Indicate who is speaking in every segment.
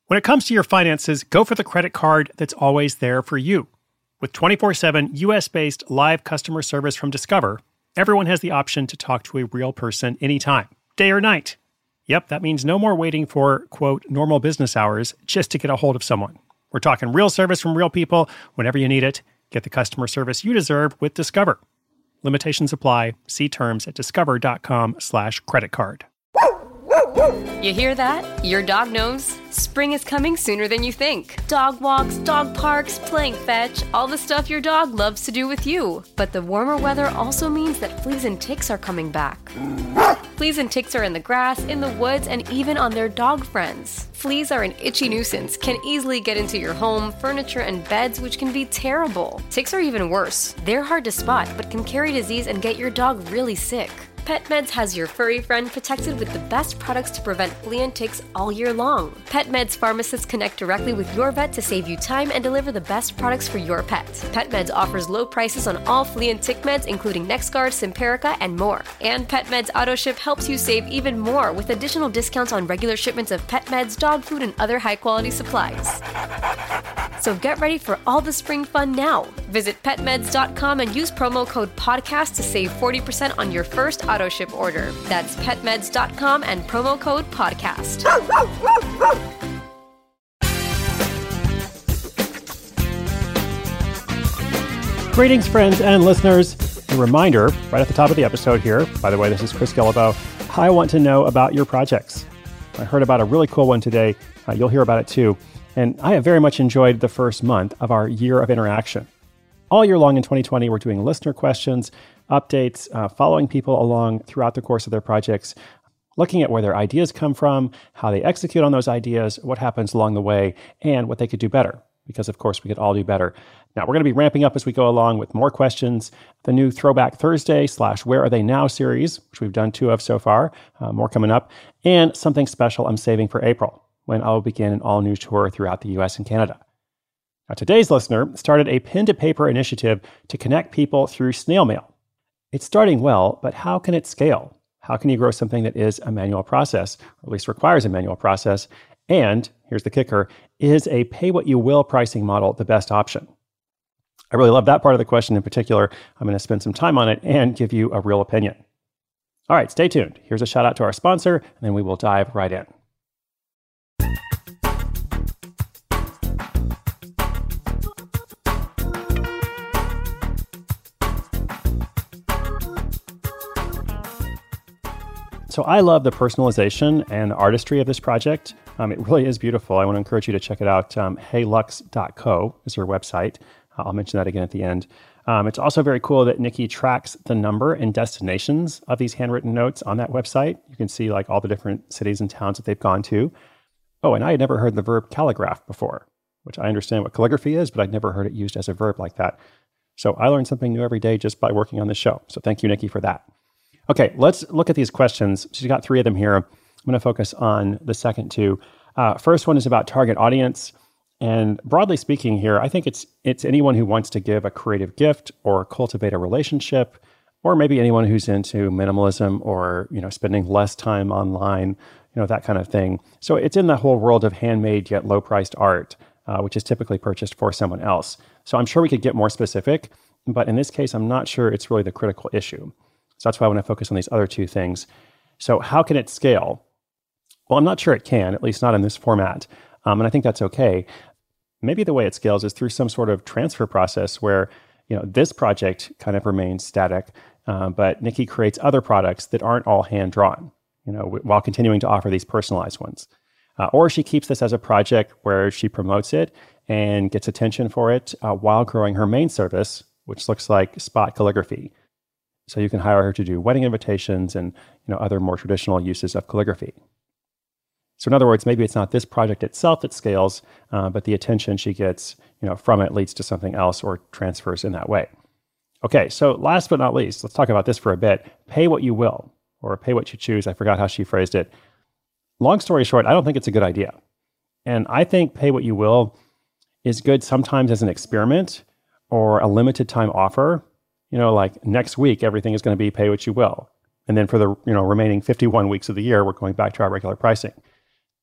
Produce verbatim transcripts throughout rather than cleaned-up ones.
Speaker 1: When it comes to your finances, go for the credit card that's always there for you. With twenty-four seven U S-based live customer service from Discover, everyone has the option to talk to a real person anytime, day or night. Yep, that means no more waiting for, quote, normal business hours just to get a hold of someone. We're talking real service from real people whenever you need it. Get the customer service you deserve with Discover. Limitations apply. See terms at discover.com slash credit card.
Speaker 2: You hear that? Your dog knows spring is coming sooner than you think. Dog walks, dog parks, playing fetch, all the stuff your dog loves to do with you. But the warmer weather also means that fleas and ticks are coming back. Fleas and ticks are in the grass, in the woods, and even on their dog friends. Fleas are an itchy nuisance, can easily get into your home, furniture, and beds, which can be terrible. Ticks are even worse. They're hard to spot, but can carry disease and get your dog really sick. PetMeds has your furry friend protected with the best products to prevent flea and ticks all year long. PetMeds pharmacists connect directly with your vet to save you time and deliver the best products for your pet. PetMeds offers low prices on all flea and tick meds, including NexGard, Simparica, and more. And PetMeds AutoShip helps you save even more with additional discounts on regular shipments of pet meds, dog food, and other high-quality supplies. So get ready for all the spring fun now. Visit pet meds dot com and use promo code podcast to save forty percent on your first AutoShip order. That's pet meds dot com and promo code podcast.
Speaker 1: Greetings, friends and listeners. A reminder, right at the top of the episode here, by the way, this is Chris Guillebeau. I want to know about your projects. I heard about a really cool one today. Uh, you'll hear about it too. And I have very much enjoyed the first month of our year of interaction. All year long in twenty twenty, we're doing listener questions, updates, uh, following people along throughout the course of their projects, looking at where their ideas come from, how they execute on those ideas, what happens along the way, and what they could do better. Because, of course, we could all do better. Now, we're going to be ramping up as we go along with more questions. The new Throwback Thursday slash Where Are They Now series, which we've done two of so far, uh, more coming up, and something special I'm saving for April, when I'll begin an all-new tour throughout the U S and Canada. Now, today's listener started a pen-to-paper initiative to connect people through snail mail. It's starting well, but how can it scale? How can you grow something that is a manual process, or at least requires a manual process? And, here's the kicker, is a pay-what-you-will pricing model the best option? I really love that part of the question in particular. I'm going to spend some time on it and give you a real opinion. All right, stay tuned. Here's a shout out to our sponsor, and then we will dive right in. So I love the personalization and artistry of this project. Um, it really is beautiful. I want to encourage you to check it out. Um, hey lux dot co is her website. I'll mention that again at the end. Um, it's also very cool that Nikki tracks the number and destinations of these handwritten notes on that website. You can see like all the different cities and towns that they've gone to. Oh, and I had never heard the verb calligraph before, which I understand what calligraphy is, but I'd never heard it used as a verb like that. So I learn something new every day just by working on this show. So thank you, Nikki, for that. Okay, let's look at these questions. She's got three of them here. I'm going to focus on the second two. Uh, first one is about target audience. And broadly speaking here, I think it's it's anyone who wants to give a creative gift or cultivate a relationship, or maybe anyone who's into minimalism or, you know, spending less time online, you know, that kind of thing. So it's in the whole world of handmade yet low-priced art, uh, which is typically purchased for someone else. So I'm sure we could get more specific, but in this case, I'm not sure it's really the critical issue. So that's why I want to focus on these other two things. So how can it scale? Well, I'm not sure it can, at least not in this format. Um, and I think that's okay. Maybe the way it scales is through some sort of transfer process where, you know, this project kind of remains static, uh, but Nikki creates other products that aren't all hand-drawn, you know, w- while continuing to offer these personalized ones. Uh, or she keeps this as a project where she promotes it and gets attention for it uh, while growing her main service, which looks like spot calligraphy. So you can hire her to do wedding invitations and, you know, other more traditional uses of calligraphy. So in other words, maybe it's not this project itself that scales, uh, but the attention she gets, you know, from it leads to something else or transfers in that way. Okay, so last but not least, let's talk about this for a bit. Pay what you will, or pay what you choose. I forgot how she phrased it. Long story short, I don't think it's a good idea. And I think pay what you will is good sometimes as an experiment or a limited time offer. You know, like next week, everything is going to be pay what you will. And then for the, you know, remaining fifty-one weeks of the year, we're going back to our regular pricing.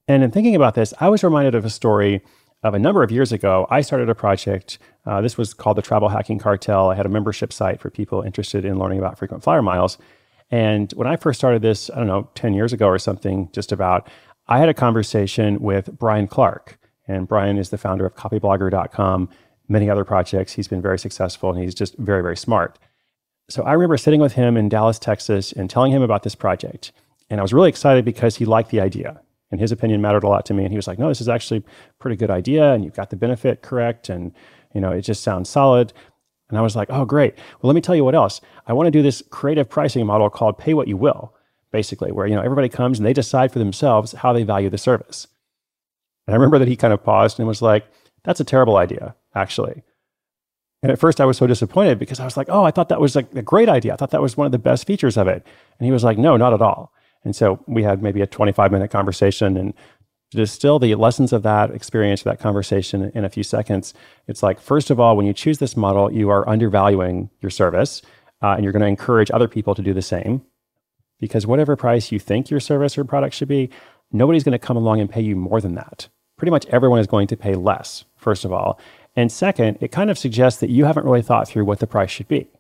Speaker 1: And in thinking about this, I was reminded of a story of a number of years ago. I started a project. Uh, this was called the Travel Hacking Cartel. I had a membership site for people interested in learning about frequent flyer miles. And when I first started this, I don't know, ten years ago or something, just about, I had a conversation with Brian Clark. And Brian is the founder of copyblogger dot com, many other projects. He's been very successful and he's just very, very smart. So I remember sitting with him in Dallas, Texas, and telling him about this project. And I was really excited because he liked the idea. And his opinion mattered a lot to me. And he was like, no, this is actually a pretty good idea. And you've got the benefit correct. And, you know, it just sounds solid. And I was like, oh, great. Well, let me tell you what else. I want to do this creative pricing model called pay what you will, basically, where, you know, everybody comes and they decide for themselves how they value the service. And I remember that he kind of paused and was like, that's a terrible idea, actually. And at first I was so disappointed because I was like, oh, I thought that was like a great idea. I thought that was one of the best features of it. And he was like, no, not at all. And so we had maybe a twenty-five minute conversation, and to distill the lessons of that experience, of that conversation in a few seconds, it's like, first of all, when you choose this model, you are undervaluing your service, uh, and you're going to encourage other people to do the same. Because whatever price you think your service or product should be, nobody's going to come along and pay you more than that. Pretty much everyone is going to pay less, first of all. And second, it kind of suggests that you haven't really thought through what the price should be.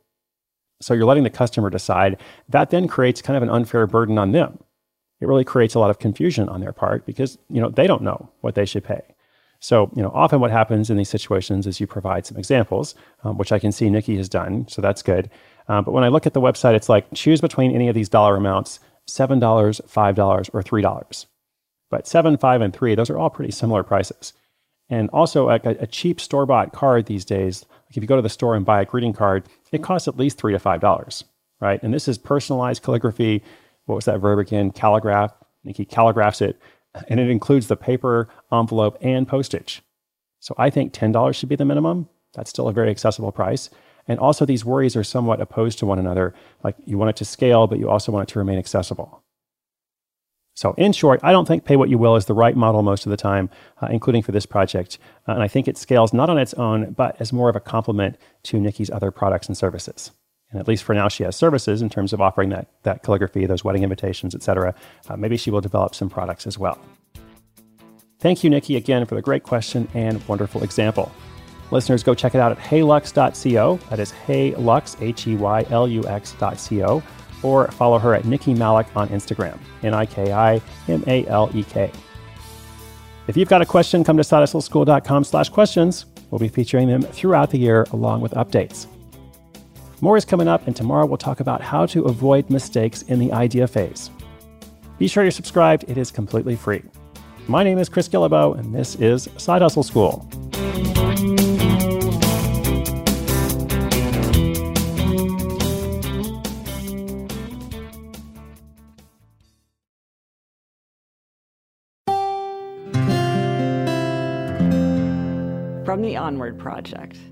Speaker 1: So you're letting the customer decide. That then creates kind of an unfair burden on them. It really creates a lot of confusion on their part because, you know, they don't know what they should pay. So, you know, often what happens in these situations is you provide some examples, um, which I can see Nikki has done. So that's good. Um, but when I look at the website, it's like, choose between any of these dollar amounts, seven dollars, five dollars, or three dollars. But seven, five, and three, those are all pretty similar prices. And also a, a cheap store-bought card these days, like if you go to the store and buy a greeting card, it costs at least three to five dollars, right? And this is personalized calligraphy. What was that verb again? Calligraph. Nikki calligraphs it, and it includes the paper, envelope, and postage. So I think ten dollars should be the minimum. That's still a very accessible price. And also these worries are somewhat opposed to one another. Like you want it to scale, but you also want it to remain accessible. So in short, I don't think pay what you will is the right model most of the time, uh, including for this project. Uh, and I think it scales not on its own, but as more of a complement to Nikki's other products and services. And at least for now, she has services in terms of offering that, that calligraphy, those wedding invitations, et cetera. Uh, maybe she will develop some products as well. Thank you, Nikki, again for the great question and wonderful example. Listeners, go check it out at hey lux dot co. That is heylux, H E Y L U X dot co. Or follow her at Nikki Malek on Instagram, N I K I M A L E K. If you've got a question, come to side hustle school dot com slash questions. We'll be featuring them throughout the year along with updates. More is coming up, and tomorrow we'll talk about how to avoid mistakes in the idea phase. Be sure you're subscribed. It is completely free. My name is Chris Guillebeau, and this is Side Hustle School.
Speaker 3: From the Onward Project.